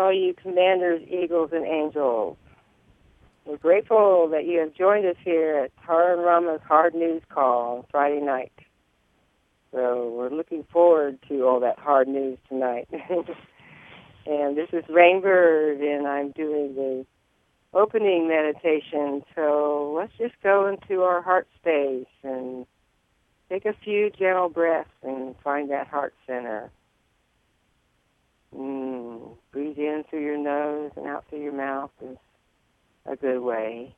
all you commanders, eagles, and angels. We're grateful that you have joined us here at Tara and Rama's Hard News Call on Friday night. So we're looking forward to all that hard news tonight. And this is Rainbird, and I'm doing the opening meditation. So let's just go into our heart space and take a few gentle breaths and find that heart center. Breathe in through your nose and out through your mouth is a good way.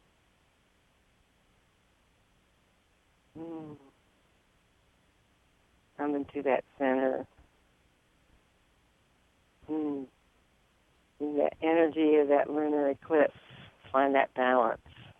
Come into that center. In that energy of that lunar eclipse, find that balance.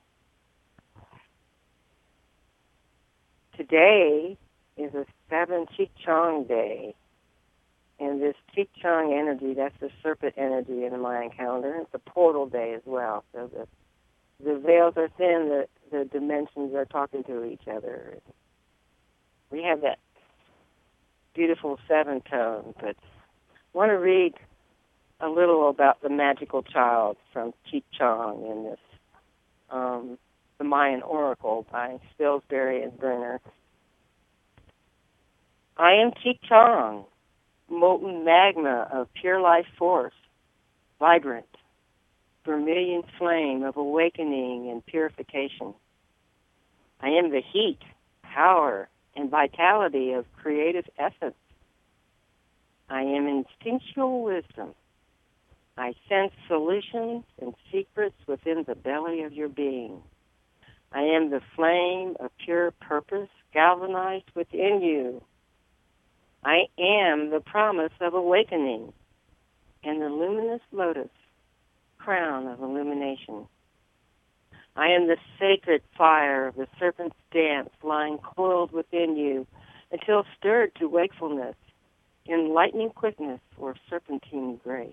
Today is a 7 Chichang day. And this Chichang energy, that's the serpent energy in the Mayan calendar. It's a portal day as well. So the veils are thin, the dimensions are talking to each other. We have that beautiful 7 tone, but I want to read a little about the magical child from Chichang in this, the Mayan Oracle by Spilsbury and Brenner. I am Chichang, molten magma of pure life force, vibrant, vermilion flame of awakening and purification. I am the heat, power, and vitality of creative essence. I am instinctual wisdom. I sense solutions and secrets within the belly of your being. I am the flame of pure purpose galvanized within you. I am the promise of awakening and the luminous lotus, crown of illumination. I am the sacred fire of the serpent's dance lying coiled within you until stirred to wakefulness in lightning quickness or serpentine grace.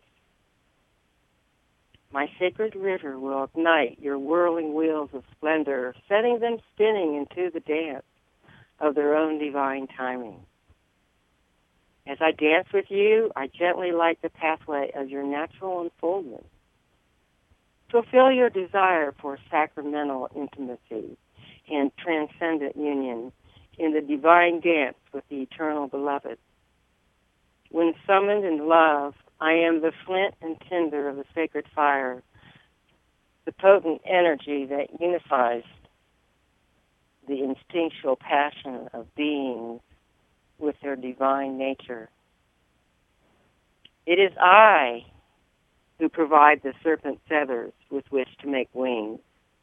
My sacred river will ignite your whirling wheels of splendor, setting them spinning into the dance of their own divine timing. As I dance with you, I gently light the pathway of your natural unfoldment. Fulfill your desire for sacramental intimacy and transcendent union in the divine dance with the eternal beloved. When summoned in love, I am the flint and tinder of the sacred fire, the potent energy that unifies the instinctual passion of beings with their divine nature. It is I who provide the serpent feathers with which to make wings.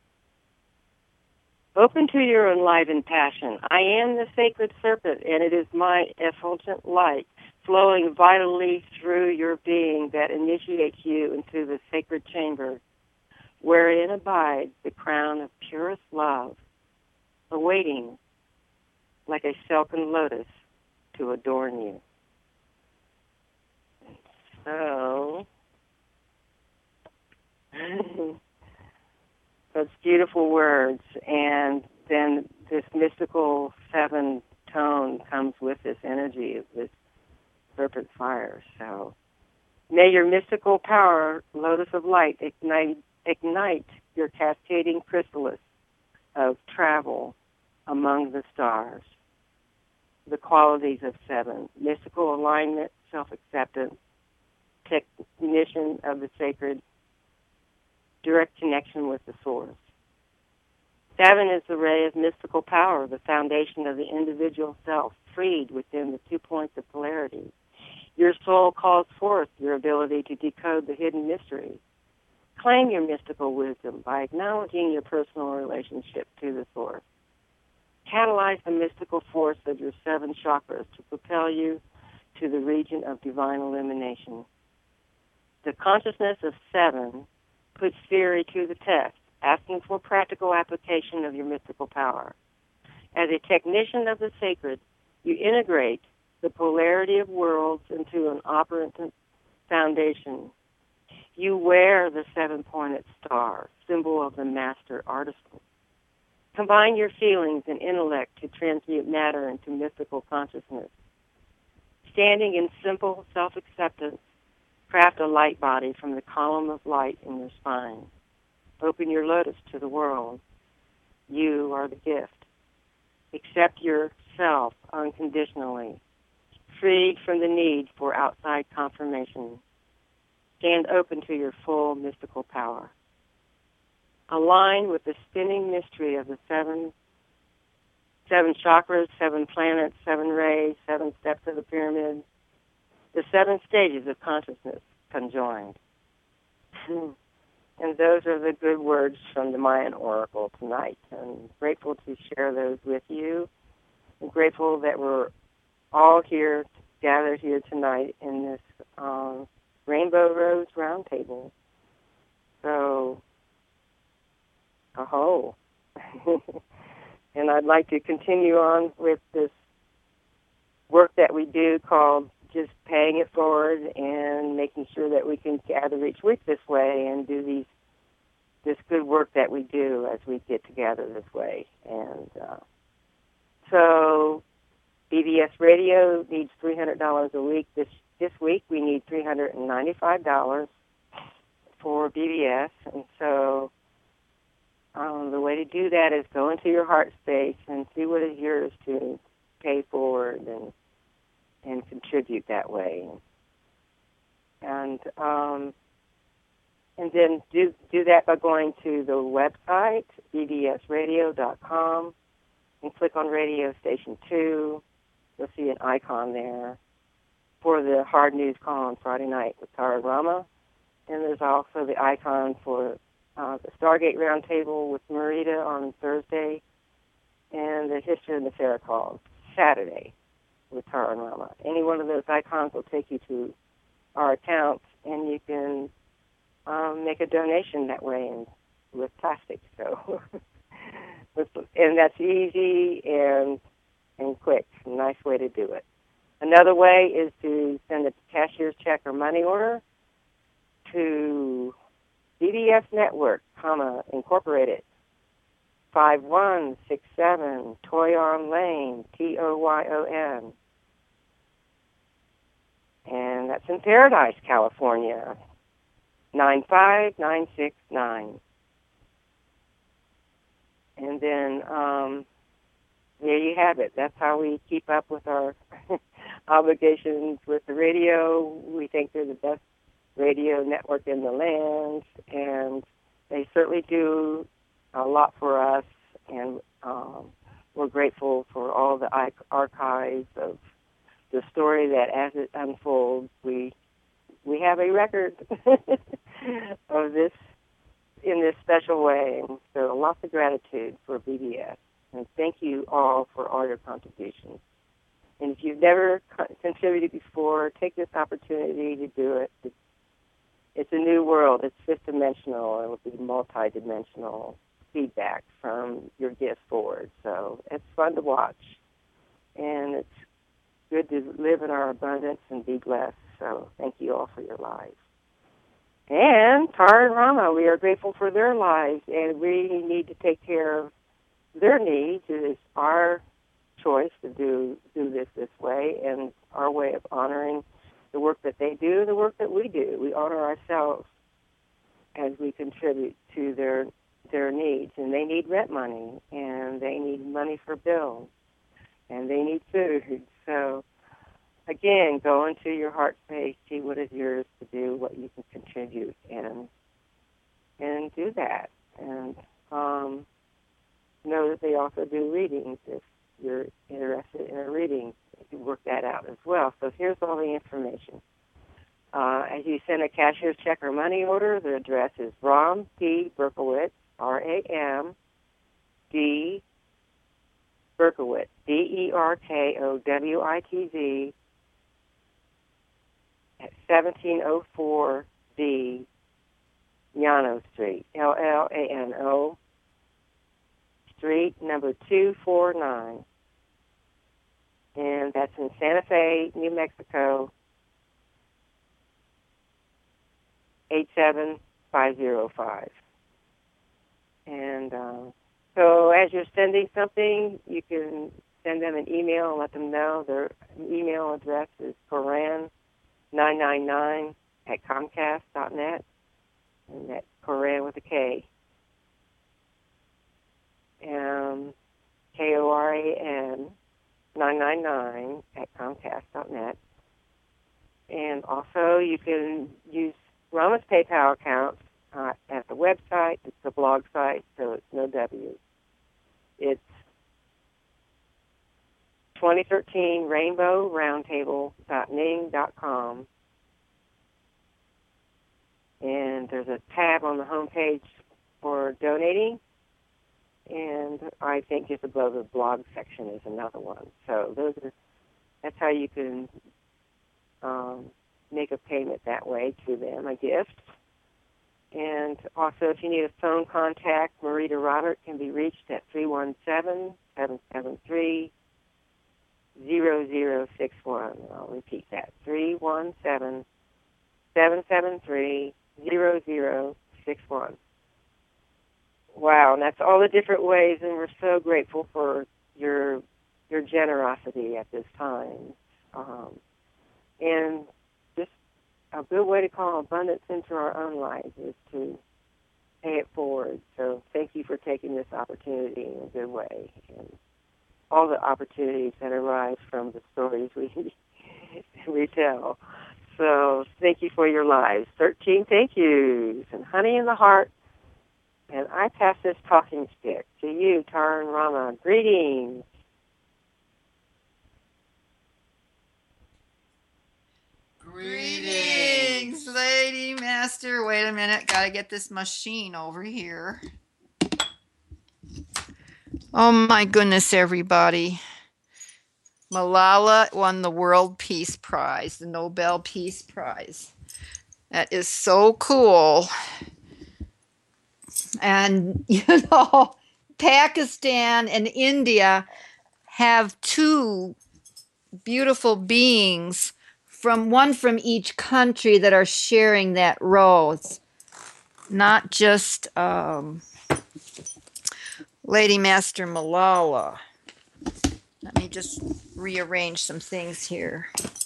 Open to your enlivened passion. I am the sacred serpent, and it is my effulgent light flowing vitally through your being that initiates you into the sacred chamber, wherein abides the crown of purest love, awaiting like a silken lotus to adorn you. So, those beautiful words, and then this mystical 7 tone comes with this energy of this serpent fire. So, may your mystical power, lotus of light, ignite your cascading chrysalis of travel among the stars. The qualities of 7, mystical alignment, self-acceptance, technician of the sacred, direct connection with the source. 7 is the ray of mystical power, the foundation of the individual self, freed within the 2 points of polarity. Your soul calls forth your ability to decode the hidden mysteries. Claim your mystical wisdom by acknowledging your personal relationship to the source. Catalyze the mystical force of your 7 chakras to propel you to the region of divine illumination. The consciousness of 7 puts theory to the test, asking for practical application of your mystical power. As a technician of the sacred, you integrate the polarity of worlds into an operant foundation. You wear the 7-pointed star, symbol of the master artisan. Combine your feelings and intellect to transmute matter into mystical consciousness. Standing in simple self-acceptance, Craft a light body from the column of light in your spine. Open your lotus to the world. You are the gift. Accept yourself unconditionally, freed from the need for outside confirmation. Stand open to your full mystical power. Align with the spinning mystery of the seven chakras, 7 planets, 7 rays, 7 steps of the pyramid, the 7 stages of consciousness conjoined. And those are the good words from the Mayan Oracle tonight. I'm grateful to share those with you. I'm grateful that we're all here, gathered here tonight in this Rainbow Rose Roundtable. So, aho. And I'd like to continue on with this work that we do called just paying it forward and making sure that we can gather each week this way and do this good work that we do as we get together this way. And so BBS Radio needs $300 a week. This week we need $395 for BBS. And so the way to do that is go into your heart space and see what is yours to pay forward and contribute that way. And then do that by going to the website, bbsradio.com, and click on Radio Station 2. You'll see an icon there for the Hard News Call on Friday night with Tara Rama. And there's also the icon for the Stargate Roundtable with Marita on Thursday, and the History of the Fair Call Saturday with Tara and Rama. Any one of those icons will take you to our account, and you can make a donation that way and with plastic. So, and that's easy and quick. Nice way to do it. Another way is to send a cashier's check or money order to BBS Network, Incorporated, 5167 Toyon Lane, Toyon. And that's in Paradise, California, 95969. And then there you have it. That's how we keep up with our obligations with the radio. We think they're the best radio network in the land, and they certainly do a lot for us, and we're grateful for all the archives of the story that as it unfolds, we have a record of this in this special way. And so lots of gratitude for BBS, and thank you all for all your contributions. And if you've never contributed before, take this opportunity to do it. It's a new world. It's fifth-dimensional. It will be multi-dimensional feedback from your gift forward. So it's fun to watch. And it's good to live in our abundance and be blessed. So thank you all for your lives. And Tara and Rama, we are grateful for their lives, and we need to take care of their needs. It is our choice to do this way, and our way of honoring the work that they do, the work that we do. We honor ourselves as we contribute to their needs. And they need rent money, and they need money for bills, and they need food. So, again, go into your heart space, see what is yours to do, what you can contribute, and do that. And know that they also do readings. If you're interested in a reading, you can work that out as well. So here's all the information. As you send a cashier's check or money order, the address is Ram P. Berkowitz, R-A-M-D. Berkowitz, Berkowitz, at 1704B Llano Street, Llano Street, number 249. And that's in Santa Fe, New Mexico, 87505. And so as you're sending something, you can send them an email and let them know. Their email address is Koran999 at Comcast.net, and that's Koran with a K. KORAN 999 at Comcast.net. And also you can use Rama's PayPal account at the website. It's a blog site, so it's no W. It's 2013 rainbowroundtable.ning.com. And there's a tab on the homepage for donating. And I think just above the blog section is another one. So that's how you can make a payment that way to them, a gift. And also, if you need a phone contact, Marita Robert can be reached at 317-773-0061. I'll repeat that, 317-773-0061. Wow, and that's all the different ways, and we're so grateful for your generosity at this time. And just a good way to call abundance into our own lives is to pay it forward. So thank you for taking this opportunity in a good way, and all the opportunities that arise from the stories we tell. So thank you for your lives. 13 thank yous, and honey in the heart. And I pass this talking stick to you, Tara and Rama. Greetings. Greetings, Lady Master. Wait a minute. Got to get this machine over here. Oh, my goodness, everybody. Malala won the World Peace Prize, the Nobel Peace Prize. That is so cool. And, Pakistan and India have two beautiful beings, one from each country, that are sharing that role. It's not just Lady Master Malala. Let me just rearrange some things here.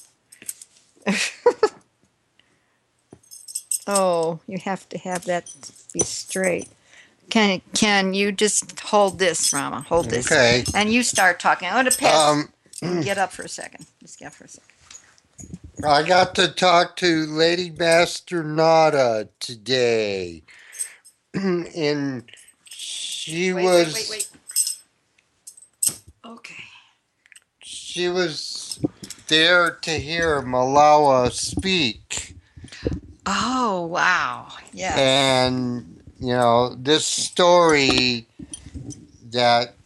Oh, you have to have that be straight. Can you just hold this, Rama? Hold this. Okay. And you start talking. I'm going to pass. Get up for a second. Just get up for a second. I got to talk to Lady Master Nada today. And she was... Wait. Okay. She was there to hear Malala speak. Oh, wow. Yes. And, this story that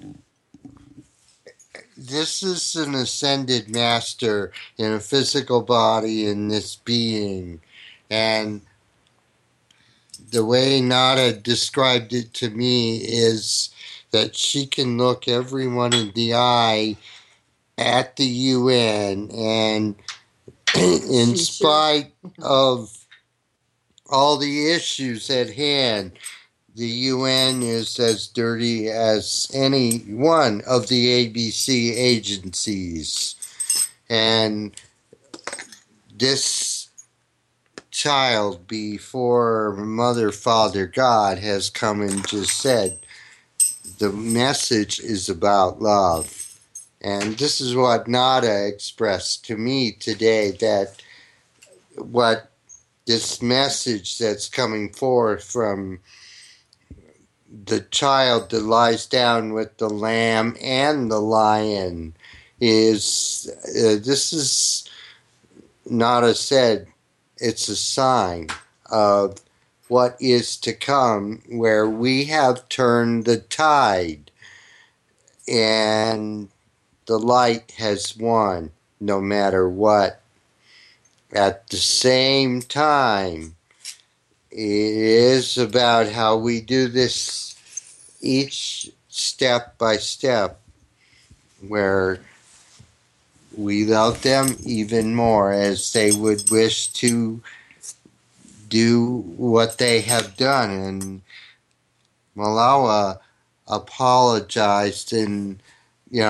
this is an ascended master in a physical body in this being. And the way Nada described it to me is that she can look everyone in the eye at the UN, and in spite of all the issues at hand, the UN is as dirty as any one of the ABC agencies. And this child, before Mother, Father, God, has come and just said, the message is about love. And this is what Nada expressed to me today, that what this message that's coming forth from the child that lies down with the lamb and the lion is, this is, Nada said, it's a sign of what is to come, where we have turned the tide and the light has won no matter what. At the same time, it is about how we do this each step by step, where we love them even more as they would wish to do what they have done. And Malala apologized, and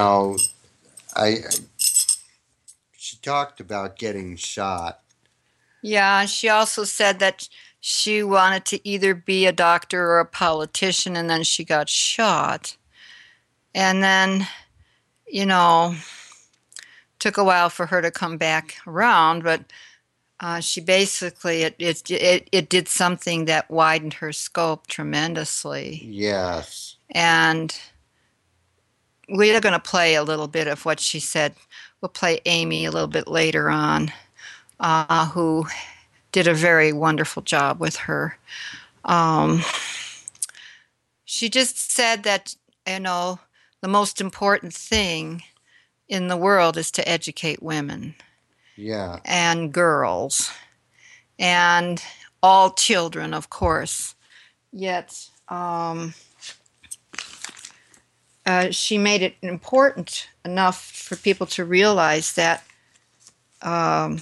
she talked about getting shot, Yeah, she also said that she wanted to either be a doctor or a politician, and then she got shot. And then, you know, took a while for her to come back around, but she basically it did something that widened her scope tremendously. Yes. And we are going to play a little bit of what she said. We'll play Amy a little bit later on, who did a very wonderful job with her. Um, she just said that, you know, the most important thing in the world is to educate women Yeah. and girls and all children, of course. Yet, she made it important enough for people to realize that um,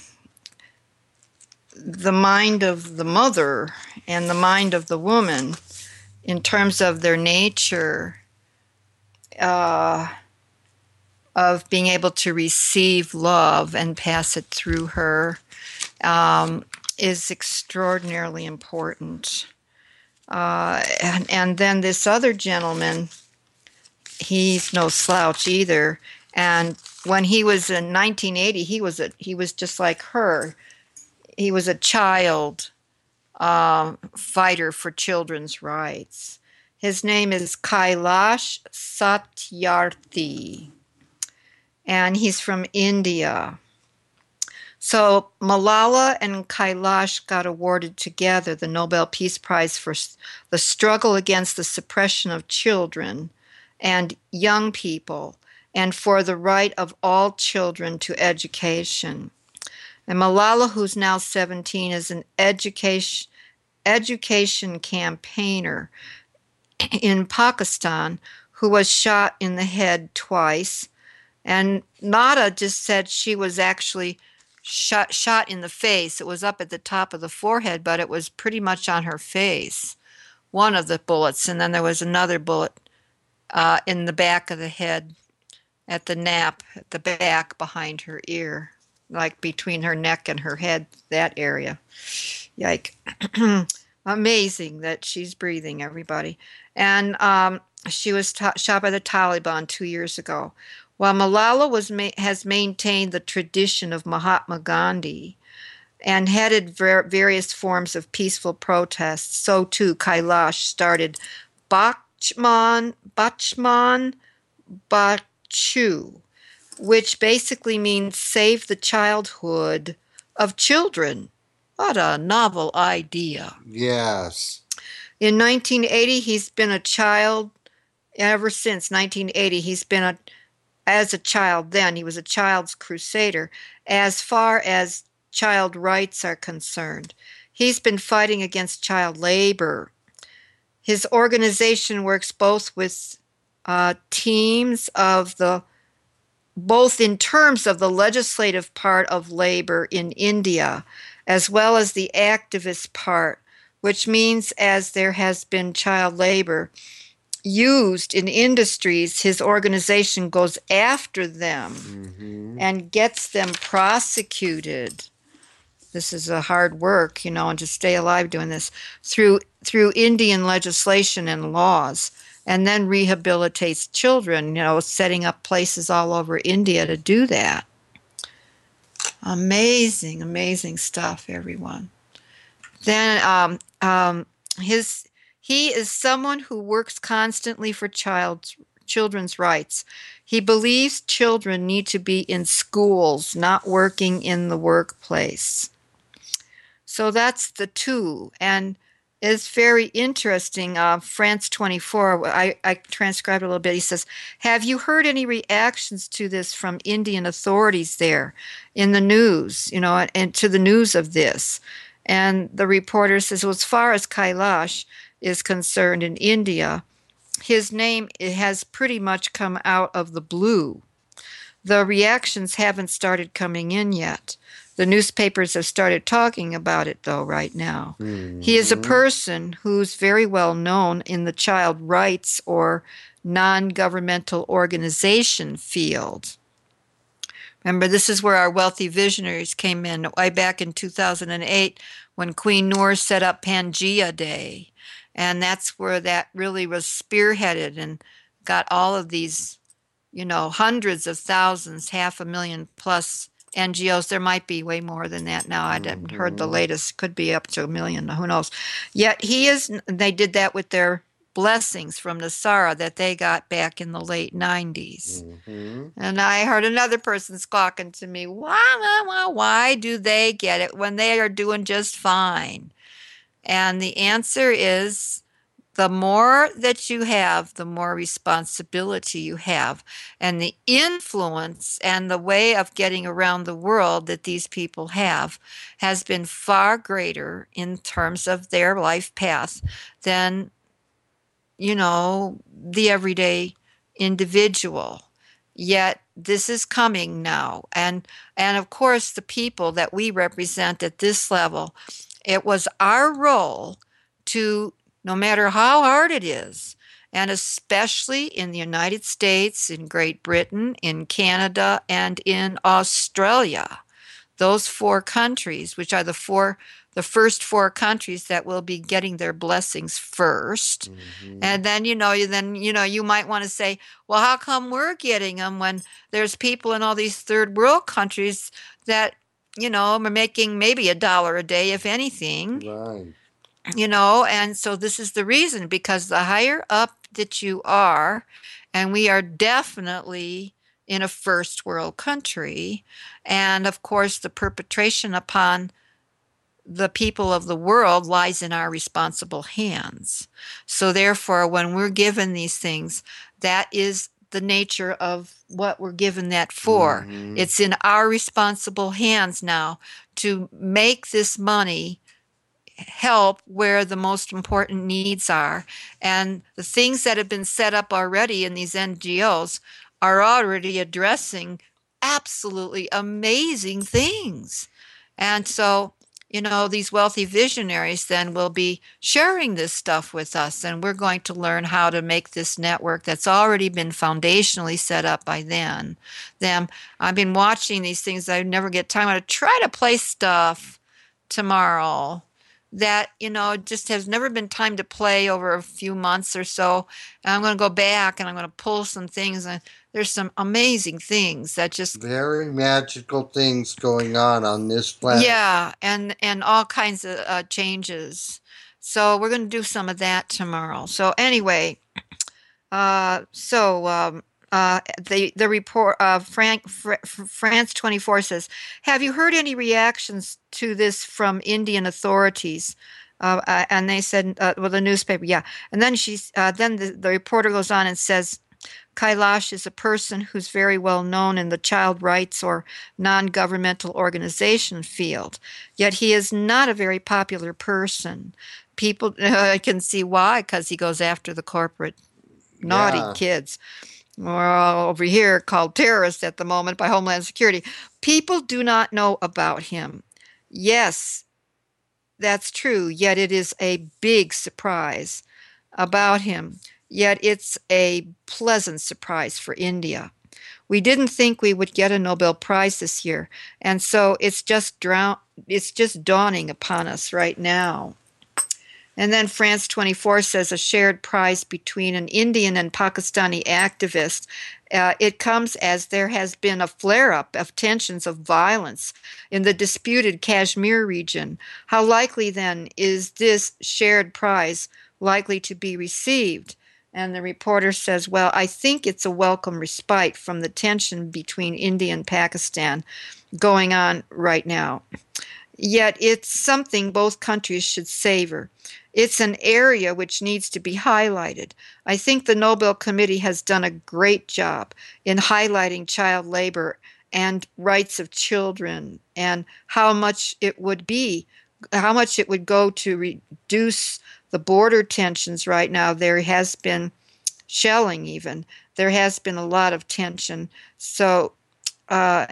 the mind of the mother and the mind of the woman, in terms of their nature, uh, of being able to receive love and pass it through her, is extraordinarily important. And then this other gentleman, he's no slouch either. And when he was in 1980, he was just like her. He was a child fighter for children's rights. His name is Kailash Satyarthi, and he's from India. So Malala and Kailash got awarded together the Nobel Peace Prize for the struggle against the suppression of children and young people and for the right of all children to education. And Malala, who's now 17, is an education campaigner in Pakistan who was shot in the head twice. And Nada just said she was actually shot in the face. It was up at the top of the forehead, but it was pretty much on her face, one of the bullets. And then there was another bullet in the back of the head, at the nap, at the back behind her ear, like between her neck and her head, that area. Yike. Amazing that she's breathing, everybody. And she was shot by the Taliban 2 years ago. While Malala has maintained the tradition of Mahatma Gandhi and headed various forms of peaceful protests, so too Kailash started Bachman Bachu, which basically means save the childhood of children. What a novel idea. Yes. In 1980, he's been a child ever since 1980. He's been as a child then, he was a child's crusader as far as child rights are concerned. He's been fighting against child labor. His organization works both with teams of both in terms of the legislative part of labor in India, as well as the activist part, which means as there has been child labor used in industries, his organization goes after them and gets them prosecuted. This is a hard work, and to stay alive doing this through Indian legislation and laws, and then rehabilitates children, setting up places all over India to do that. Amazing, amazing stuff, everyone. Then he is someone who works constantly for children's rights. He believes children need to be in schools, not working in the workplace. So that's the two. And it's very interesting. France 24, I transcribed a little bit. He says, have you heard any reactions to this from Indian authorities there in the news, and to the news of this? And the reporter says, well, as far as Kailash is concerned in India, his name has pretty much come out of the blue. The reactions haven't started coming in yet. The newspapers have started talking about it, though, right now. He is a person who's very well known in the child rights or non-governmental organization field. Remember, this is where our wealthy visionaries came in way back in 2008 when Queen Noor set up Pangea Day. And that's where that really was spearheaded and got all of these, hundreds of thousands, 500,000 plus NGOs. There might be way more than that now. I haven't heard the latest. Could be up to 1,000,000. Who knows? Yet they did that with their blessings from NESARA that they got back in the late 90s. And I heard another person squawking to me, why do they get it when they are doing just fine? And the answer is, the more that you have, the more responsibility you have. And the influence and the way of getting around the world that these people have has been far greater in terms of their life path than, the everyday individual. Yet this is coming now. And of course, the people that we represent at this level, it was our role to, no matter how hard it is, and especially in the United States, in Great Britain, in Canada, and in Australia, those 4 countries, which are the first 4 countries that will be getting their blessings first. And then, you might want to say, well, how come we're getting them when there's people in all these third world countries that, are making maybe $1 a day, if anything. Right. And so this is the reason, because the higher up that you are, and we are definitely in a first world country, and of course the perpetration upon the people of the world lies in our responsible hands. So therefore, when we're given these things, that is the nature of what we're given that for. It's in our responsible hands now to make this money help where the most important needs are. And the things that have been set up already in these NGOs are already addressing absolutely amazing things. And so, these wealthy visionaries then will be sharing this stuff with us, and we're going to learn how to make this network that's already been foundationally set up by them. I've been watching these things. I never get time. I try to play stuff tomorrow that, just has never been time to play over a few months or so. And I'm going to go back and I'm going to pull some things, and there's some amazing things that just very magical things going on this planet. Yeah, and all kinds of changes. So we're going to do some of that tomorrow. So anyway, the report France 24 says, have you heard any reactions to this from Indian authorities? And they said, the newspaper, yeah. And then the reporter goes on and says, Kailash is a person who's very well known in the child rights or non-governmental organization field, yet he is not a very popular person. People can see why, because he goes after the corporate naughty kids. We're all over here called terrorists at the moment by Homeland Security. People do not know about him. Yes, that's true, yet it is a big surprise about him. Yet it's a pleasant surprise for India. We didn't think we would get a Nobel Prize this year, and so it's just dawning upon us right now. And then France 24 says a shared prize between an Indian and Pakistani activist. It comes as there has been a flare-up of tensions of violence in the disputed Kashmir region. How likely then is this shared prize likely to be received? And the reporter says, well, I think it's a welcome respite from the tension between India and Pakistan going on right now. Yet it's something both countries should savor. It's an area which needs to be highlighted. I think the Nobel Committee has done a great job in highlighting child labor and rights of children, and how much it would go to reduce the border tensions right now. There has been shelling even. There has been a lot of tension. So, there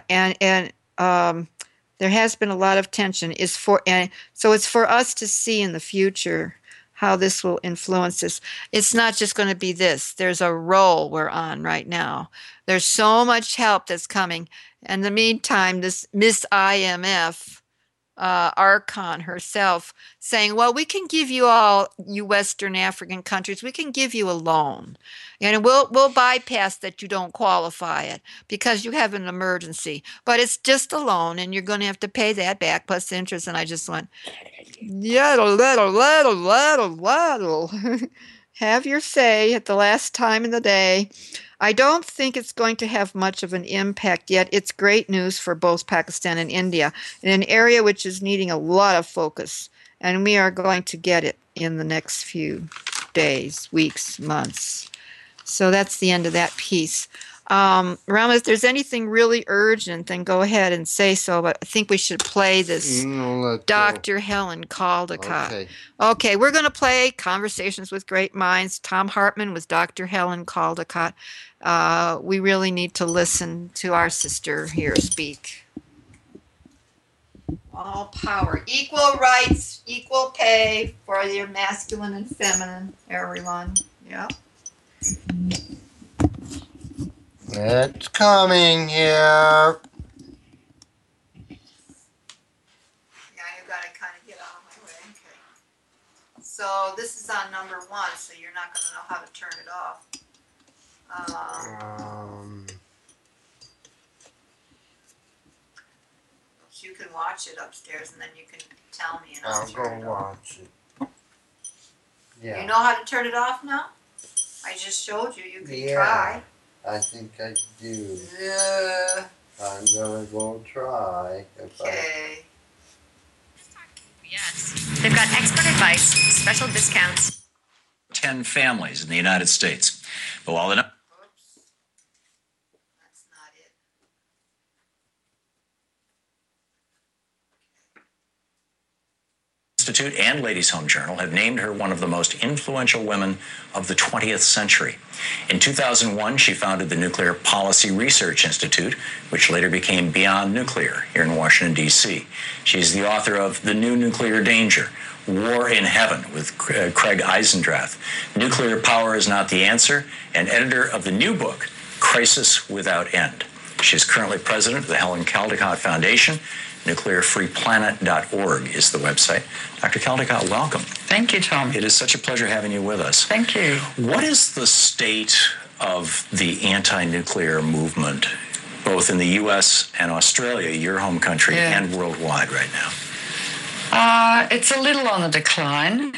has been a lot of tension. So it's for us to see in the future how this will influence this. It's not just going to be this. There's a roll we're on right now. There's so much help that's coming. In the meantime, this Miss IMF Archon herself saying, well, we can give you all, you Western African countries, we can give you a loan. And we'll bypass that you don't qualify it because you have an emergency. But it's just a loan and you're going to have to pay that back plus interest. And I just went, yaddle, waddle. Have your say at the last time in the day. I don't think it's going to have much of an impact yet. It's great news for both Pakistan and India in an area which is needing a lot of focus. And we are going to get it in the next few days, weeks, months. So that's the end of that piece. Rama, if there's anything really urgent, then go ahead and say so. But I think we should play this Dr. Helen Caldicott. Okay, we're going to play Conversations with Great Minds. Thom Hartmann with Dr. Helen Caldicott. We really need to listen to our sister here speak. All power, equal rights, equal pay for your masculine and feminine, everyone. Yep. It's coming here. Yeah, you got to kind of get out of my way. Okay. So this is on number 1, so you're not going to know how to turn it off. You can watch it upstairs, and then you can tell me. And I'll go watch it. Yeah. You know how to turn it off now? I just showed you. You can try. I think I do. Yeah. I'm gonna go try. Okay. Yes. They've got expert advice, special discounts. 10 families in the United States. But while the Oops. That's not it. Institute and Ladies Home Journal have named her one of the most influential women of the 20th century. In 2001, she founded the Nuclear Policy Research Institute, which later became Beyond Nuclear here in Washington, D.C. She's the author of The New Nuclear Danger, War in Heaven with Craig Eisendrath, Nuclear Power is Not the Answer, and editor of the new book, Crisis Without End. She is currently president of the Helen Caldicott Foundation. NuclearFreePlanet.org is the website. Dr. Caldicott, welcome. Thank you, Tom. It is such a pleasure having you with us. Thank you. What is the state of the anti-nuclear movement, both in the U.S. and Australia, your home country, and worldwide right now? It's a little on the decline.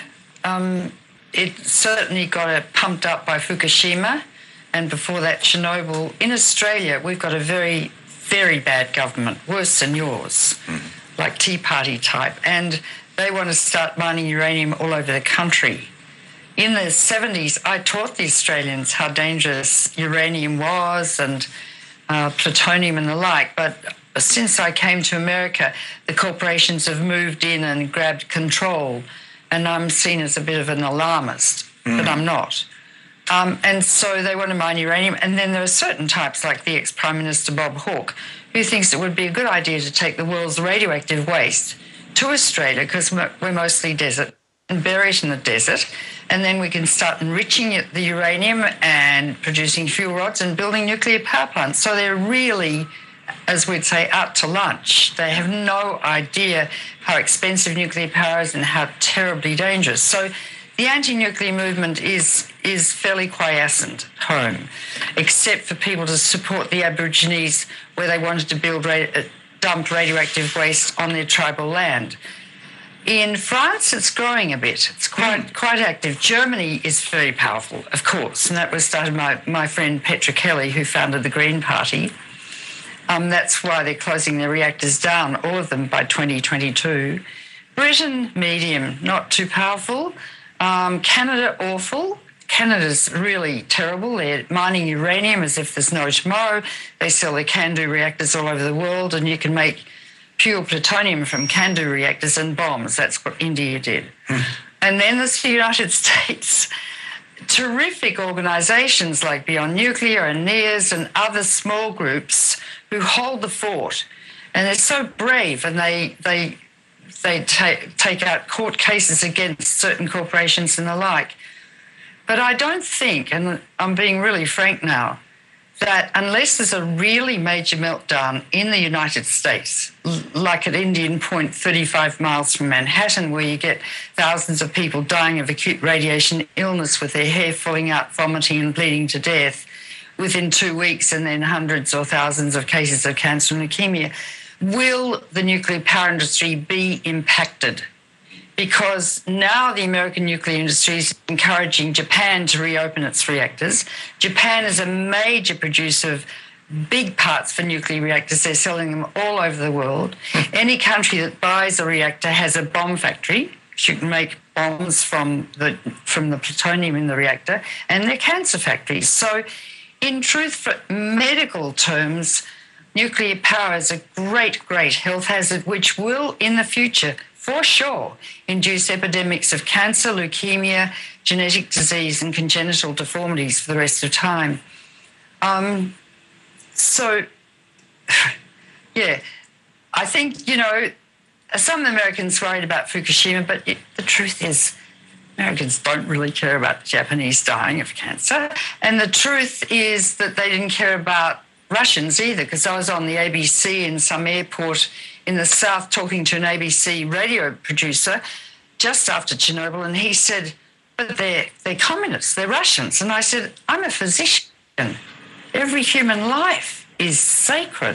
It certainly got pumped up by Fukushima, and before that, Chernobyl. In Australia, we've got a very, very bad government, worse than yours, like Tea Party type, and they want to start mining uranium all over the country. In the 70s, I taught the Australians how dangerous uranium was and plutonium and the like, but since I came to America, the corporations have moved in and grabbed control, and I'm seen as a bit of an alarmist, but I'm not. And so they want to mine uranium. And then there are certain types, like the ex-Prime Minister Bob Hawke, who thinks it would be a good idea to take the world's radioactive waste to Australia, because we're mostly desert, and bury it in the desert. And then we can start enriching the uranium and producing fuel rods and building nuclear power plants. So they're really, as we'd say, out to lunch. They have no idea how expensive nuclear power is and how terribly dangerous. So the anti-nuclear movement is fairly quiescent at home, except for people to support the Aborigines where they wanted to build dump radioactive waste on their tribal land. In France, it's growing a bit. It's quite active. Germany is very powerful, of course, and that was started by my friend Petra Kelly, who founded the Green Party. That's why they're closing their reactors down, all of them, by 2022. Britain, medium, not too powerful. Canada, awful. Canada's really terrible. They're mining uranium as if there's no tomorrow. They sell their CANDU reactors all over the world, and you can make pure plutonium from CANDU reactors and bombs. That's what India did. And then there's the United States. Terrific organisations like Beyond Nuclear and NEARS and other small groups who hold the fort. And they're so brave, and they they take out court cases against certain corporations and the like. But I don't think, and I'm being really frank now, that unless there's a really major meltdown in the United States, like at Indian Point, 35 miles from Manhattan, where you get thousands of people dying of acute radiation illness with their hair falling out, vomiting and bleeding to death within 2 weeks, and then hundreds or thousands of cases of cancer and leukemia, will the nuclear power industry be impacted? Because now the American nuclear industry is encouraging Japan to reopen its reactors. Japan is a major producer of big parts for nuclear reactors. They're selling them all over the world. Any country that buys a reactor has a bomb factory. You can make bombs from the plutonium in the reactor, and they're cancer factories. So in truth, for medical terms, nuclear power is a great, great health hazard, which will, in the future, for sure, induce epidemics of cancer, leukemia, genetic disease, and congenital deformities for the rest of time. So, yeah, I think, some Americans worried about Fukushima, but the truth is Americans don't really care about the Japanese dying of cancer. And the truth is that they didn't care about Russians either, because I was on the ABC in some airport in the south talking to an ABC radio producer just after Chernobyl, and he said, but they're communists, they're Russians. And I said, I'm a physician. Every human life is sacred.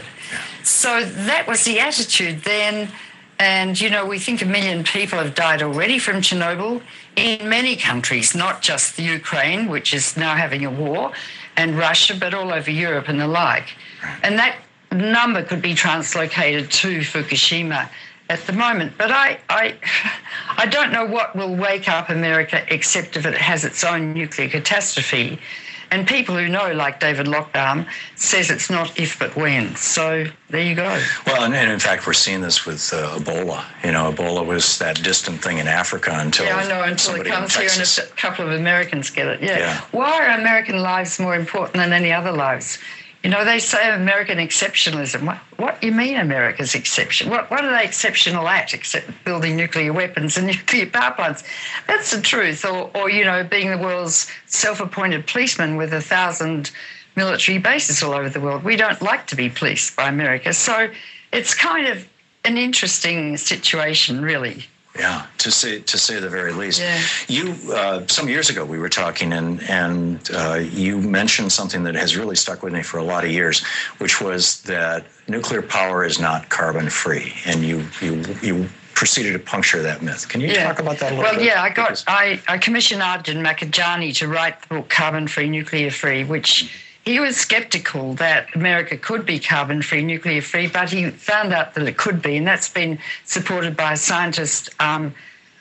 So that was the attitude then. And, we think 1 million people have died already from Chernobyl in many countries, not just the Ukraine, which is now having a war, and Russia, but all over Europe and the like. And that number could be translocated to Fukushima at the moment. But I don't know what will wake up America except if it has its own nuclear catastrophe. And people who know, like David Lockbaum, says it's not if but when. So there you go. Well, and in fact, we're seeing this with Ebola. Ebola was that distant thing in Africa until until it comes here and a couple of Americans get it. Yeah. Why are American lives more important than any other lives? They say American exceptionalism. What do you mean America's exception? What are they exceptional at except building nuclear weapons and nuclear power plants? That's the truth. Or being the world's self-appointed policeman with 1,000 military bases all over the world. We don't like to be policed by America. So it's kind of an interesting situation, really. Yeah, to say the very least. Yeah. You some years ago we were talking, and you mentioned something that has really stuck with me for a lot of years, which was that nuclear power is not carbon free, and you proceeded to puncture that myth. Can you talk about that a little bit? Well, yeah, I commissioned Arjun Makhijani to write the book Carbon Free, Nuclear Free, which he was skeptical that America could be carbon-free, nuclear-free, but he found out that it could be, and that's been supported by a scientist in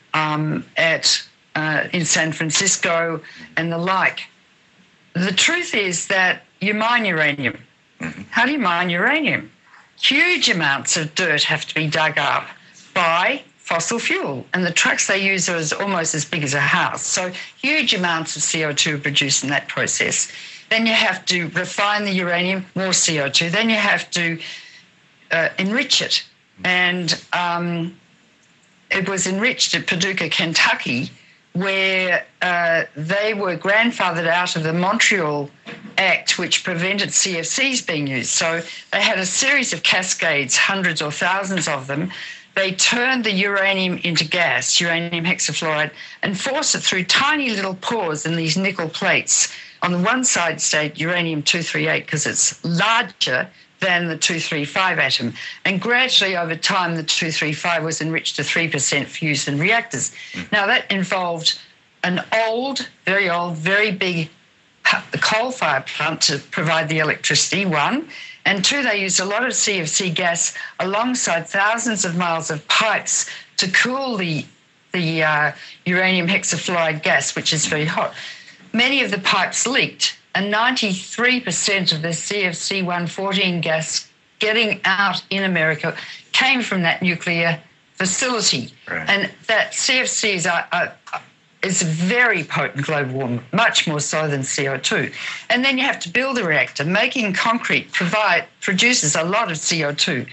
San Francisco and the like. The truth is that you mine uranium. Mm-hmm. How do you mine uranium? Huge amounts of dirt have to be dug up by fossil fuel, and the trucks they use are almost as big as a house. So huge amounts of CO2 are produced in that process. Then you have to refine the uranium, more CO2. Then you have to enrich it. And it was enriched at Paducah, Kentucky, where they were grandfathered out of the Montreal Act, which prevented CFCs being used. So they had a series of cascades, hundreds or thousands of them. They turned the uranium into gas, uranium hexafluoride, and forced it through tiny little pores in these nickel plates. On the one side stayed uranium-238 because it's larger than the 235 atom. And gradually over time, the 235 was enriched to 3% for use in reactors. Now, that involved an very big coal-fired plant to provide the electricity, one. And two, they used a lot of CFC gas alongside thousands of miles of pipes to cool the uranium hexafluoride gas, which is very hot. Many of the pipes leaked, and 93% of the CFC 114 gas getting out in America came from that nuclear facility. Right. And that CFC is a very potent global warmer, much more so than CO2. And then you have to build a reactor. Making concrete produces a lot of CO2.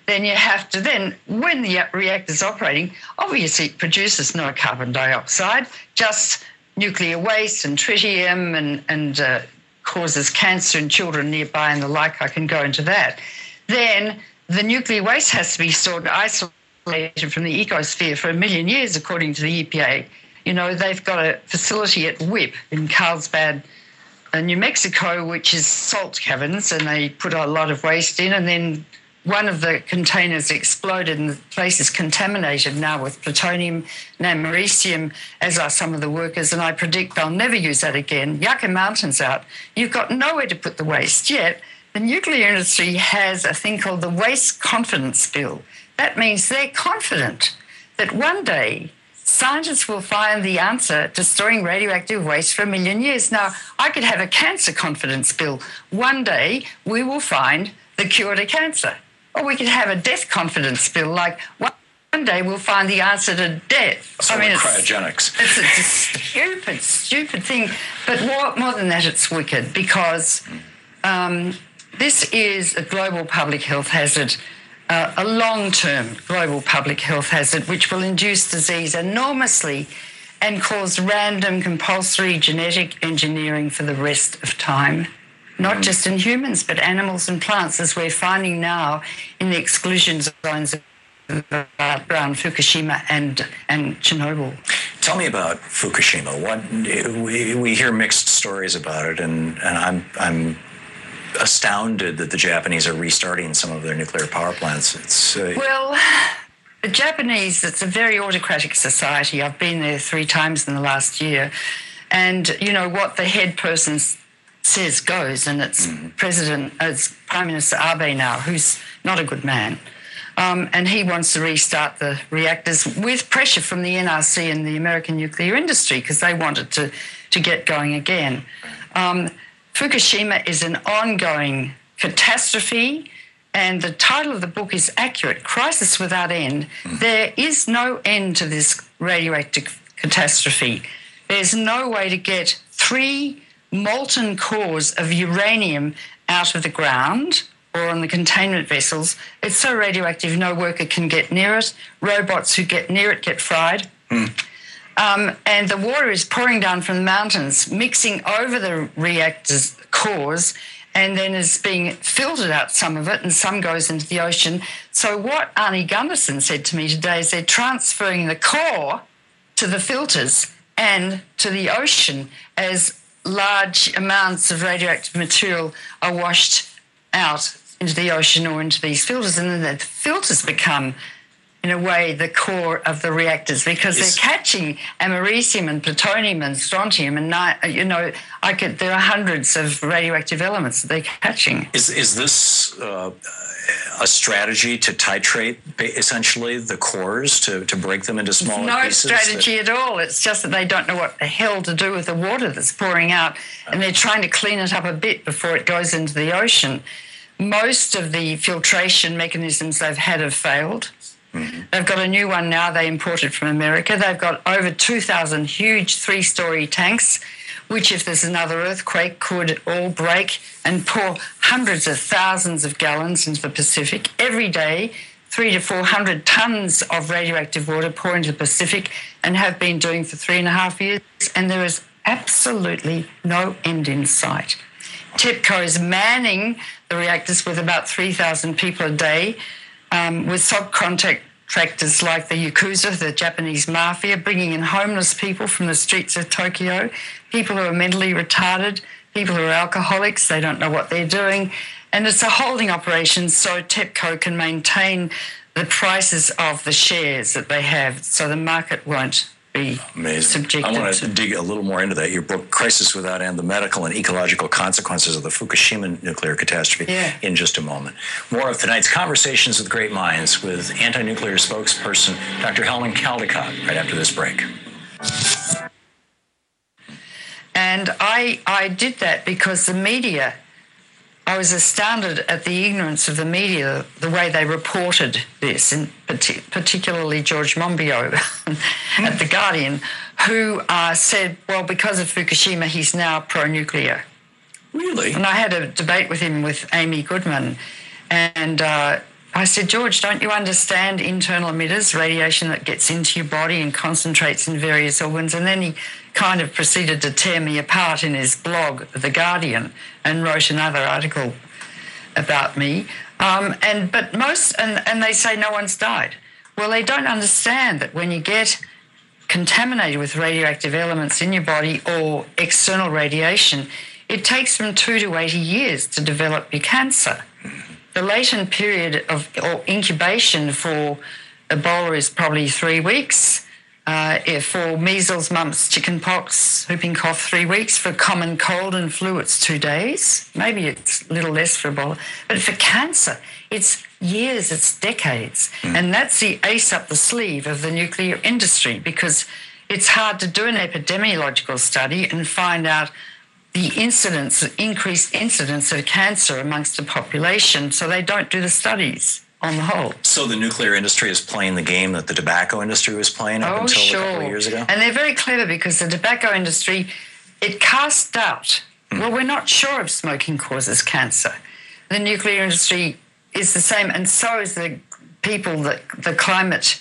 then you have to when the reactor's operating, obviously it produces no carbon dioxide, just nuclear waste and tritium and causes cancer in children nearby and the like. I can go into that. Then the nuclear waste has to be stored isolated from the ecosphere for 1 million years, according to the EPA. You know, they've got a facility at WIPP in Carlsbad, New Mexico, which is salt caverns, and they put a lot of waste in, and then one of the containers exploded and the place is contaminated now with plutonium and americium, as are some of the workers, and I predict they'll never use that again. Yucca Mountain's out. You've got nowhere to put the waste, yet the nuclear industry has a thing called the Waste Confidence Bill. That means they're confident that one day scientists will find the answer to storing radioactive waste for 1 million years. Now, I could have a cancer confidence bill. One day we will find the cure to cancer. Or we could have a death confidence bill, like one day we'll find the answer to death. It's cryogenics. It's a stupid thing. But more than that, it's wicked, because this is a global public health hazard, a long-term global public health hazard, which will induce disease enormously and cause random compulsory genetic engineering for the rest of time. Not just in humans, but animals and plants, as we're finding now in the exclusion zones around Fukushima and Chernobyl. Tell me about Fukushima. We hear mixed stories about it, and I'm astounded that the Japanese are restarting some of their nuclear power plants. Well, the Japanese, it's a very autocratic society. I've been there 3 times in the last year, and you know what the head person says goes, and it's Prime Minister Abe now, who's not a good man, and he wants to restart the reactors with pressure from the NRC and the American nuclear industry, because they wanted to get going again. Fukushima is an ongoing catastrophe, and the title of the book is accurate: Crisis Without End. There is no end to this radioactive catastrophe. There's no way to get 3 molten cores of uranium out of the ground or on the containment vessels. It's so radioactive no worker can get near it. Robots who get near it get fried. And the water is pouring down from the mountains, mixing over the reactor's cores, and then is being filtered out, some of it, and some goes into the ocean. So what Arnie Gunderson said to me today is they're transferring the core to the filters and to the ocean as large amounts of radioactive material are washed out into the ocean or into these filters, and then the filters become, in a way, the core of the reactors, because they're catching americium and plutonium and strontium, and there are hundreds of radioactive elements that they're catching. Is this a strategy to titrate essentially the cores to break them into smaller pieces? No strategy at all. It's just that they don't know what the hell to do with the water that's pouring out, and they're trying to clean it up a bit before it goes into the ocean. Most of the filtration mechanisms they've had have failed. They've got a new one now they imported from America. They've got over 2,000 huge 3-story tanks, which, if there's another earthquake, could all break and pour hundreds of thousands of gallons into the Pacific. Every day, 300 to 400 tons of radioactive water pour into the Pacific, and have been doing for 3.5 years, and there is absolutely no end in sight. TEPCO is manning the reactors with about 3,000 people a day, with subcontractors like the Yakuza, the Japanese mafia, bringing in homeless people from the streets of Tokyo, people who are mentally retarded, people who are alcoholics, they don't know what they're doing. And it's a holding operation so TEPCO can maintain the prices of the shares that they have, so the market won't be subjected. I want to dig a little more into that. Your book, Crisis Without End, the medical and ecological consequences of the Fukushima nuclear catastrophe, in just a moment. More of tonight's Conversations with Great Minds with anti-nuclear spokesperson Dr. Helen Caldicott right after this break. And I did that because the media, I was astounded at the ignorance of the media, the way they reported this, and particularly George Monbiot at The Guardian, who said, well, because of Fukushima, he's now pro-nuclear. Really? And I had a debate with him with Amy Goodman, and I said, George, don't you understand internal emitters, radiation that gets into your body and concentrates in various organs? And then he kind of proceeded to tear me apart in his blog, The Guardian, and wrote another article about me. But they say no one's died. Well, they don't understand that when you get contaminated with radioactive elements in your body or external radiation, it takes from 2 to 80 years to develop your cancer. The latent period or incubation for Ebola is probably 3 weeks. For measles, mumps, chickenpox, whooping cough, 3 weeks. For common cold and flu, it's 2 days. Maybe it's a little less for Ebola. But for cancer, it's years, it's decades. And that's the ace up the sleeve of the nuclear industry, because it's hard to do an epidemiological study and find out the increased incidence of cancer amongst the population, so they don't do the studies on the whole. So the nuclear industry is playing the game that the tobacco industry was playing up until a couple of years ago? And they're very clever, because the tobacco industry, it casts doubt. Well, we're not sure if smoking causes cancer. The nuclear industry is the same, and so is the people, the climate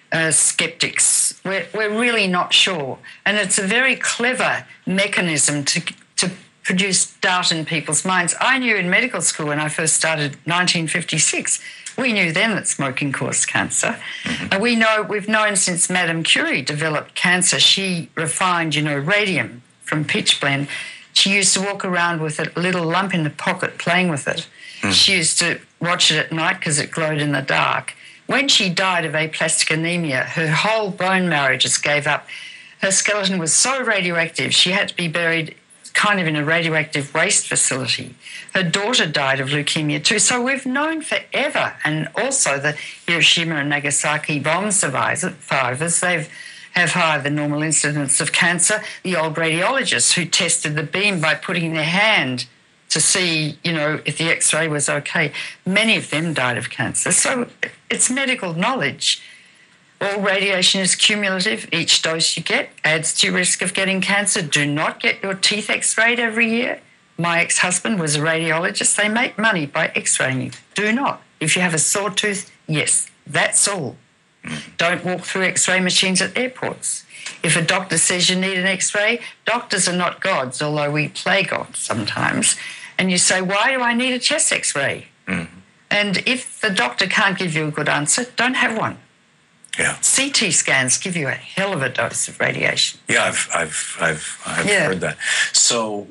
skeptics. We're really not sure. And it's a very clever mechanism to produce doubt in people's minds. I knew in medical school when I first started, 1956, we knew then that smoking caused cancer. And we've known since Madame Curie developed cancer. She refined, radium from pitchblende. She used to walk around with a little lump in the pocket playing with it. She used to watch it at night because it glowed in the dark. When she died of aplastic anemia, her whole bone marrow just gave up. Her skeleton was so radioactive, she had to be buried kind of in a radioactive waste facility. Her daughter died of leukemia too. So we've known forever. And also the Hiroshima and Nagasaki bomb survivors, they have higher than normal incidence of cancer. The old radiologists who tested the beam by putting their hand to see, if the X-ray was okay, many of them died of cancer. So it's medical knowledge. All radiation is cumulative. Each dose you get adds to your risk of getting cancer. Do not get your teeth X-rayed every year. My ex-husband was a radiologist. They make money by X-raying you. Do not. If you have a sore tooth, yes, that's all. Don't walk through X-ray machines at airports. If a doctor says you need an X-ray, doctors are not gods, although we play God sometimes. And you say, why do I need a chest X-ray? And if the doctor can't give you a good answer, don't have one. Yeah. CT scans give you a hell of a dose of radiation. Yeah, I've heard that. So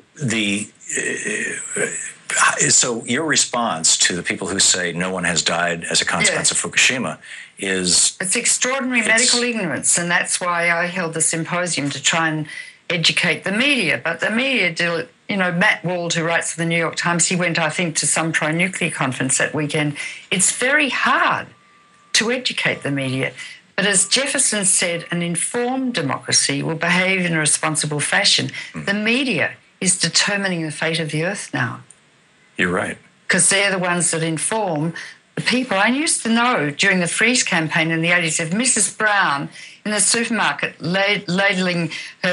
so your response to the people who say no one has died as a consequence of Fukushima is... It's extraordinary medical ignorance, and that's why I held the symposium to try and educate the media. But the media, Matt Wald, who writes for the New York Times, he went, I think, to some pro-nuclear conference that weekend. It's very hard to educate the media. But as Jefferson said, an informed democracy will behave in a responsible fashion. The media is determining the fate of the earth now. You're right. Because they're the ones that inform the people. I used to know during the Freeze campaign in the 80s of Mrs. Brown in the supermarket ladling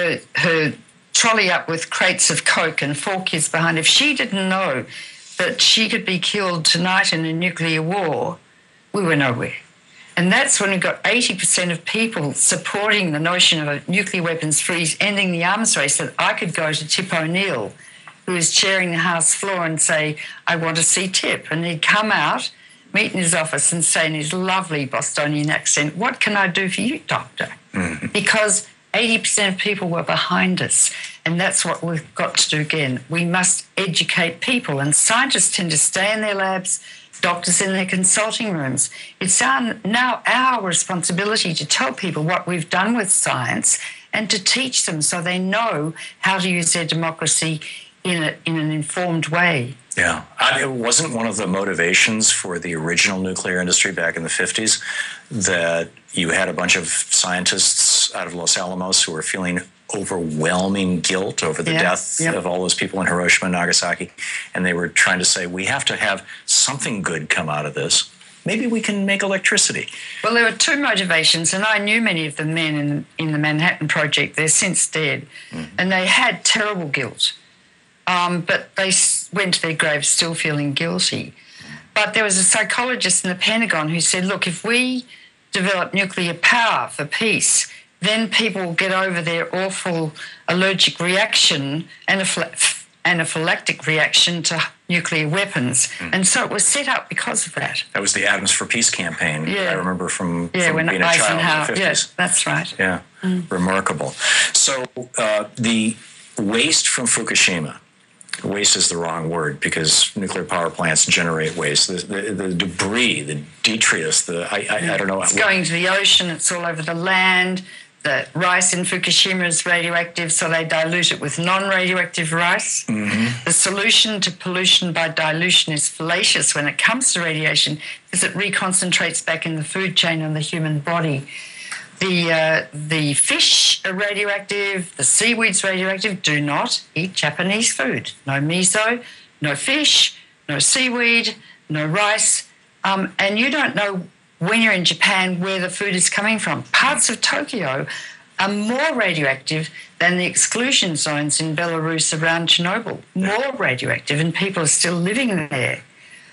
her trolley up with crates of Coke and 4 kids behind. If she didn't know that she could be killed tonight in a nuclear war, we were nowhere. And that's when we got 80% of people supporting the notion of a nuclear weapons freeze, ending the arms race, that I could go to Tip O'Neill, who is chairing the House floor, and say, I want to see Tip. And he'd come out, meet in his office and say in his lovely Bostonian accent, what can I do for you, doctor? Because 80% of people were behind us. And that's what we've got to do again. We must educate people. And scientists tend to stay in their labs, doctors in their consulting rooms. It's now our responsibility to tell people what we've done with science and to teach them so they know how to use their democracy in an informed way. Yeah. It wasn't one of the motivations for the original nuclear industry back in the 50s that you had a bunch of scientists out of Los Alamos who were feeling overwhelming guilt over the death of all those people in Hiroshima and Nagasaki, and they were trying to say, we have to have something good come out of this. Maybe we can make electricity. Well, there were 2 motivations, and I knew many of the men in the Manhattan Project. They're since dead, and they had terrible guilt, but they went to their graves still feeling guilty. But there was a psychologist in the Pentagon who said, look, if we develop nuclear power for peace, then people will get over their awful allergic reaction, anaphylactic reaction to nuclear weapons. And so it was set up because of that. That was the Atoms for Peace campaign. I remember from when being a child in the 50s. Yes, that's right. Yeah, remarkable. So the waste from Fukushima, waste is the wrong word because nuclear power plants generate waste. The debris, the detritus, I don't know. It's going to the ocean, it's all over the land. The rice in Fukushima is radioactive, so they dilute it with non-radioactive rice. The solution to pollution by dilution is fallacious when it comes to radiation because it reconcentrates back in the food chain in the human body. The fish are radioactive, the seaweed's radioactive. Do not eat Japanese food. No miso, no fish, no seaweed, no rice. And you don't know when you're in Japan where the food is coming from. Parts of Tokyo are more radioactive than the exclusion zones in Belarus around Chernobyl. More radioactive, and people are still living there.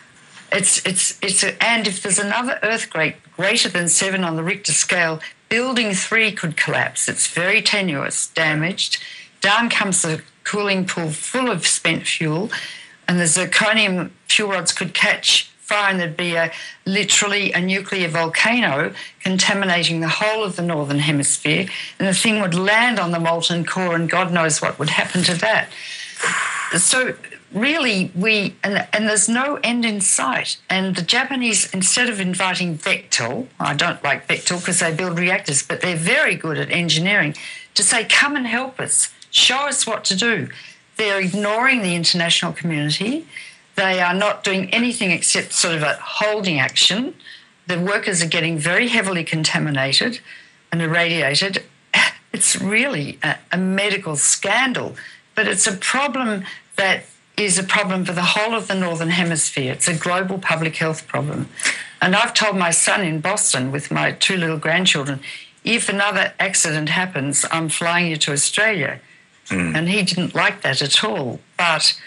And if there's another earthquake greater than 7 on the Richter scale, Building 3 could collapse. It's very tenuous, damaged. Down comes the cooling pool full of spent fuel, and the zirconium fuel rods could catch fire, and there'd be literally a nuclear volcano contaminating the whole of the northern hemisphere, and the thing would land on the molten core, and God knows what would happen to that. So really, and there's no end in sight. And the Japanese, instead of inviting Bechtel, I don't like Bechtel because they build reactors, but they're very good at engineering, to say, come and help us, show us what to do. They're ignoring the international community. They are not doing anything except sort of a holding action. The workers are getting very heavily contaminated and irradiated. It's really a medical scandal, but it's a problem that is a problem for the whole of the Northern Hemisphere. It's a global public health problem. And I've told my son in Boston with my 2 little grandchildren, if another accident happens, I'm flying you to Australia. And he didn't like that at all. But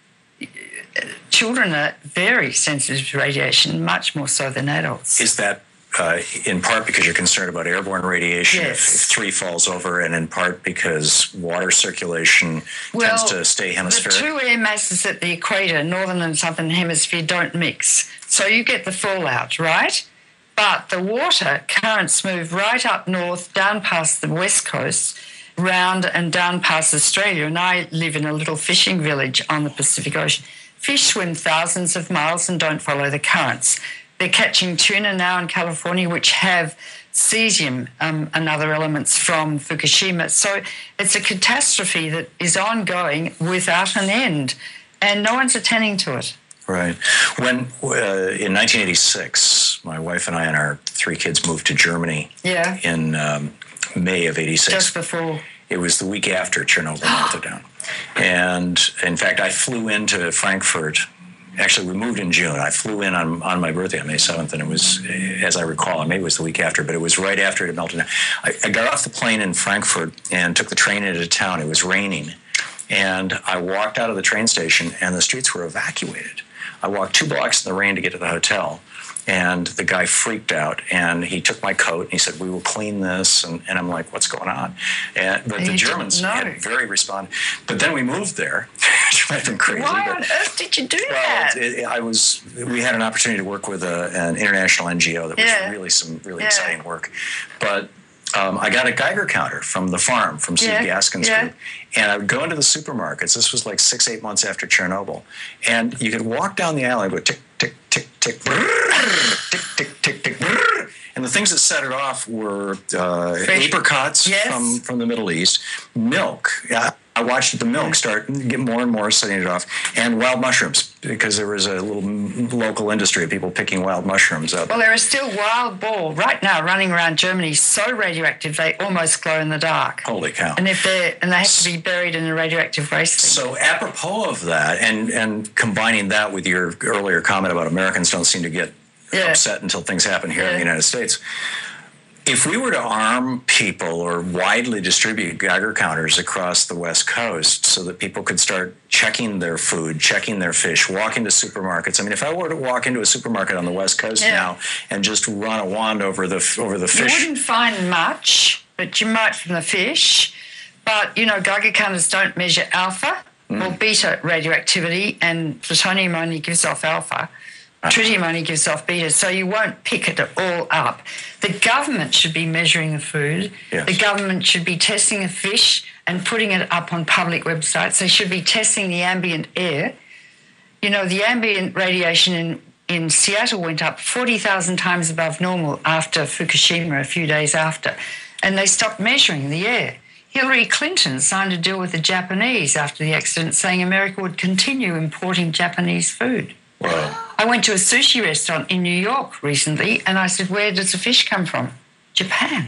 children are very sensitive to radiation, much more so than adults. Is that in part because you're concerned about airborne radiation if 3 falls over, and in part because water circulation tends to stay hemispheric? The 2 air masses at the equator, northern and southern hemisphere, don't mix. So you get the fallout, right? But the water currents move right up north, down past the west coast, round and down past Australia. And I live in a little fishing village on the Pacific Ocean. Fish swim thousands of miles and don't follow the currents. They're catching tuna now in California, which have cesium and other elements from Fukushima. So it's a catastrophe that is ongoing without an end, and no one's attending to it. Right. When in 1986, my wife and I and our 3 kids moved to Germany in May of 86. Just before. It was the week after Chernobyl melted down. And, in fact, I flew into Frankfurt. Actually, we moved in June. I flew in on my birthday on May 7th, and it was, as I recall, maybe it was the week after, but it was right after it melted down. I got off the plane in Frankfurt and took the train into town. It was raining. And I walked out of the train station, and the streets were evacuated. I walked 2 blocks in the rain to get to the hotel. And the guy freaked out, and he took my coat, and he said, we will clean this. And I'm like, what's going on? But the Germans had very responded. But then we moved there. It might have been crazy. Why on earth did you do that? We had an opportunity to work with an international NGO that was really exciting work. But I got a Geiger counter from the farm, from Steve Gaskin's group. And I would go into the supermarkets. This was like 6-8 months after Chernobyl. And you could walk down the alley and go tick, tick, tick, tick, brrr, tick, tick, tick, tick, brrr. And the things that set it off were apricots from the Middle East, milk. I watched the milk start get more and more setting it off, and wild mushrooms, because there was a little local industry of people picking wild mushrooms up. Well, there are still wild boar right now running around Germany, so radioactive they almost glow in the dark. Holy cow! And they have to be buried in a radioactive waste. So apropos of that, and combining that with your earlier comment about Americans don't seem to get upset until things happen here in the United States. If we were to arm people or widely distribute Geiger counters across the West Coast so that people could start checking their food, checking their fish, walk into supermarkets. I mean, if I were to walk into a supermarket on the West Coast now and just run a wand over the fish. You wouldn't find much, but you might from the fish. But, you know, Geiger counters don't measure alpha or beta radioactivity, and plutonium only gives off alpha. Tritium only gives off beta, so you won't pick it all up. The government should be measuring the food. Yes. The government should be testing the fish and putting it up on public websites. They should be testing the ambient air. You know, the ambient radiation in Seattle went up 40,000 times above normal after Fukushima, a few days after, and they stopped measuring the air. Hillary Clinton signed a deal with the Japanese after the accident saying America would continue importing Japanese food. Wow. I went to a sushi restaurant in New York recently, and I said, where does the fish come from? Japan.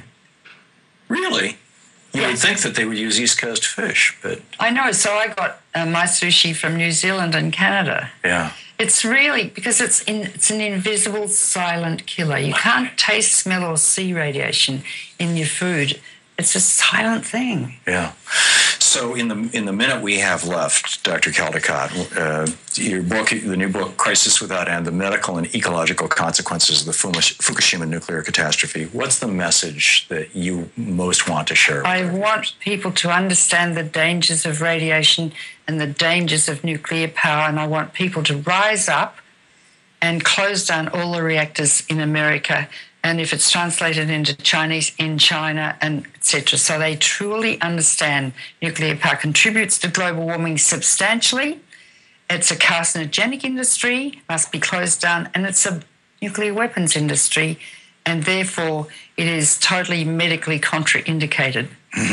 Really? You would think that they would use East Coast fish, but... I know, so I got my sushi from New Zealand and Canada. Yeah. It's really, because it's an invisible, silent killer. You can't taste, smell, or see radiation in your food. It's a silent thing. Yeah. So in the minute we have left, Dr. Caldicott, your book, the new book, Crisis Without End, The Medical and Ecological Consequences of the Fukushima Nuclear Catastrophe. What's the message that you most want to share? I want people to understand the dangers of radiation and the dangers of nuclear power, and I want people to rise up and close down all the reactors in America, and if it's translated into Chinese, in China, and etc. So they truly understand nuclear power contributes to global warming substantially. It's a carcinogenic industry, must be closed down, and it's a nuclear weapons industry, and therefore it is totally medically contraindicated.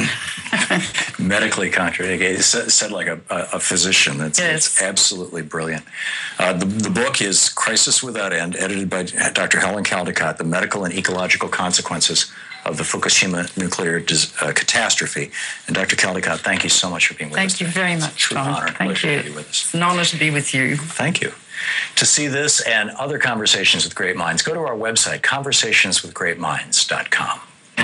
Medically contraindicated. Said like a physician. It's absolutely brilliant. The book is Crisis Without End, edited by Dr. Helen Caldicott, The Medical and Ecological Consequences of the Fukushima Nuclear Catastrophe. And Dr. Caldicott, thank you so much for being with us. Thank you very much, True Tom. honor and Thank pleasure you. to be with us. It's an honor to be with you. Thank you. To see this and other conversations with great minds, go to our website, conversationswithgreatminds.com.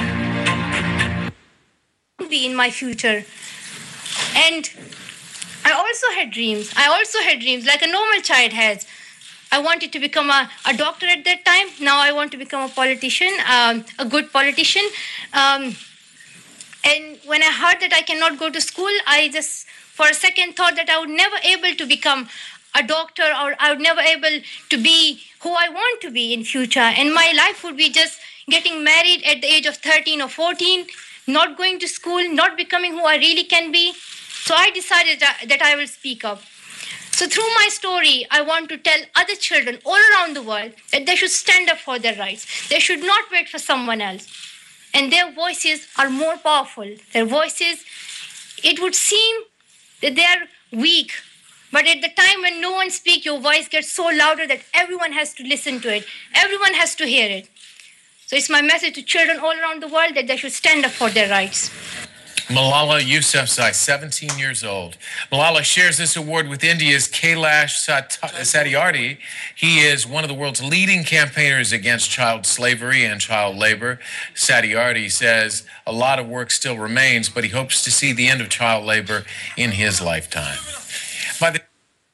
Be in my future, and I also had dreams like a normal child has. I wanted to become a doctor at that time. Now I want to become a politician, a good politician, and when I heard that I cannot go to school, I just for a second thought that I would never able to become a doctor, or I would never able to be who I want to be in future, and my life would be just getting married at the age of 13 or 14, not going to school, not becoming who I really can be. So I decided that I will speak up. So through my story, I want to tell other children all around the world that they should stand up for their rights. They should not wait for someone else. And their voices are more powerful. Their voices, it would seem that they are weak. But at the time when no one speaks, your voice gets so louder that everyone has to listen to it. Everyone has to hear it. So it's my message to children all around the world that they should stand up for their rights. Malala Yousafzai, 17 years old. Malala shares this award with India's Kailash Satyarthi. He is one of the world's leading campaigners against child slavery and child labor. Satyarthi says a lot of work still remains, but he hopes to see the end of child labor in his lifetime. By the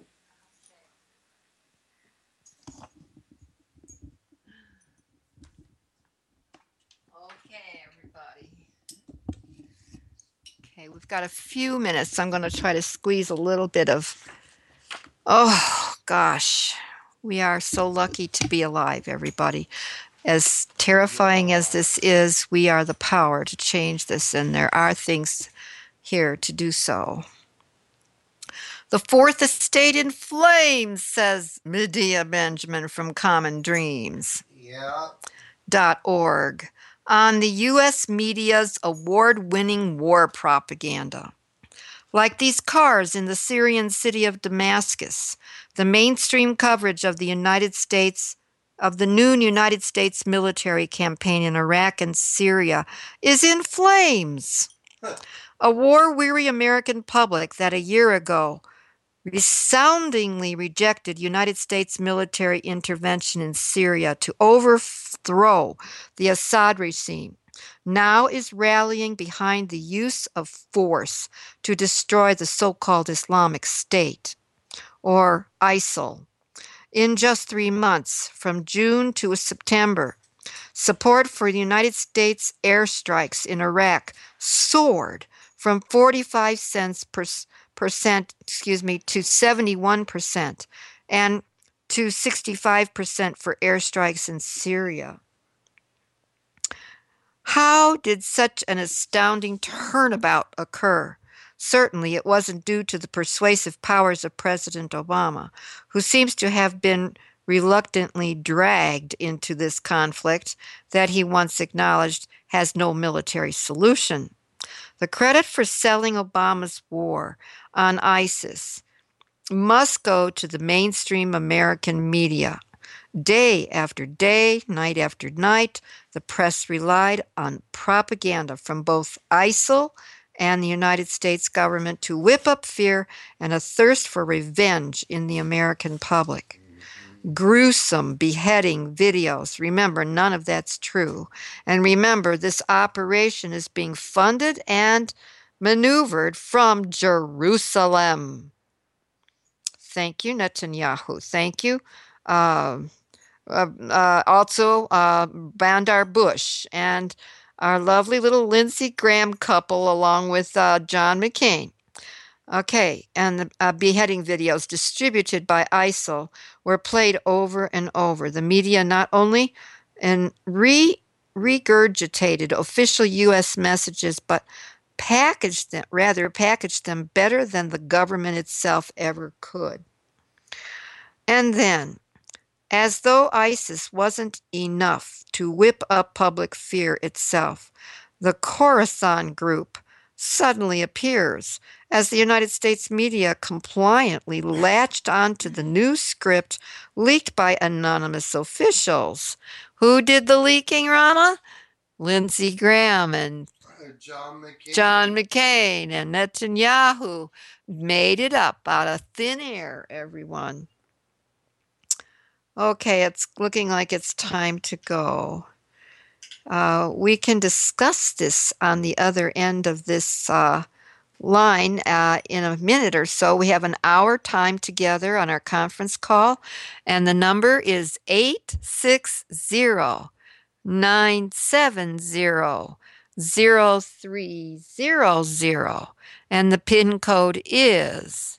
Okay, we've got a few minutes. I'm going to try to squeeze a little bit of, oh gosh, we are so lucky to be alive, everybody. As terrifying as this is, we are the power to change this, and there are things here to do so. The Fourth Estate in Flames, says Medea Benjamin from Common Dreams. Yeah. .org. On the U.S. media's award-winning war propaganda. Like these cars in the Syrian city of Damascus, the mainstream coverage of the United States, of the new United States military campaign in Iraq and Syria is in flames. A war-weary American public that a year ago resoundingly rejected United States military intervention in Syria to overthrow the Assad regime, now is rallying behind the use of force to destroy the so-called Islamic State, or ISIL. In just 3 months, from June to September, support for the United States airstrikes in Iraq soared from 45 cents to 71%, and to 65% for airstrikes in Syria. How did such an astounding turnabout occur? Certainly it wasn't due to the persuasive powers of President Obama, who seems to have been reluctantly dragged into this conflict that he once acknowledged has no military solution. The credit for selling Obama's war on ISIS must go to the mainstream American media. Day after day, night after night, the press relied on propaganda from both ISIL and the United States government to whip up fear and a thirst for revenge in the American public. Gruesome beheading videos. Remember, none of that's true. And remember, this operation is being funded and maneuvered from Jerusalem. Thank you, Netanyahu. Thank you. Also, Bandar Bush and our lovely little Lindsey Graham couple, along with John McCain. Okay, and the beheading videos distributed by ISIL were played over and over. The media not only regurgitated official U.S. messages, but packaged them better than the government itself ever could. And then, as though ISIS wasn't enough to whip up public fear itself, the Khorasan group suddenly appears as the United States media compliantly latched onto the new script leaked by anonymous officials. Who did the leaking, Rana? Lindsey Graham and John McCain and Netanyahu made it up out of thin air, everyone. Okay, it's looking like it's time to go. We can discuss this on the other end of this line in a minute or so. We have an hour time together on our conference call, and the number is 860-970-0300, and the PIN code is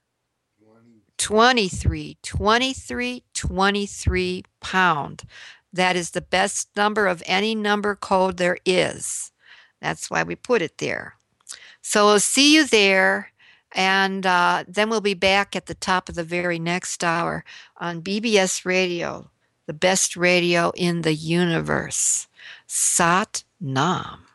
232323 pound. That is the best number of any number code there is. That's why we put it there. So we'll see you there, and then we'll be back at the top of the very next hour on BBS Radio, the best radio in the universe. Sat Nam.